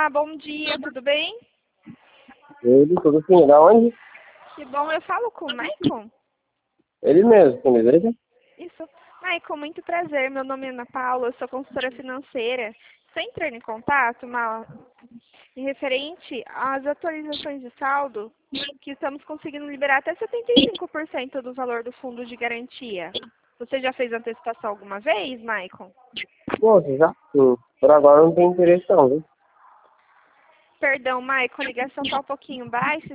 Olá, bom dia, tudo bem? Tudo sim, da onde? Que bom, eu falo com o Maicon? Ele mesmo, com desejo? Isso. Maicon, muito prazer, meu nome é Ana Paula, eu sou consultora financeira. Estou entrando em contato, em referente às atualizações de saldo, que estamos conseguindo liberar até 75% do valor do fundo de garantia. Você já fez antecipação alguma vez, Maicon? Moço, já sim. Por agora não tem interesse não, viu? Perdão, Maicon, a ligação está um pouquinho baixa.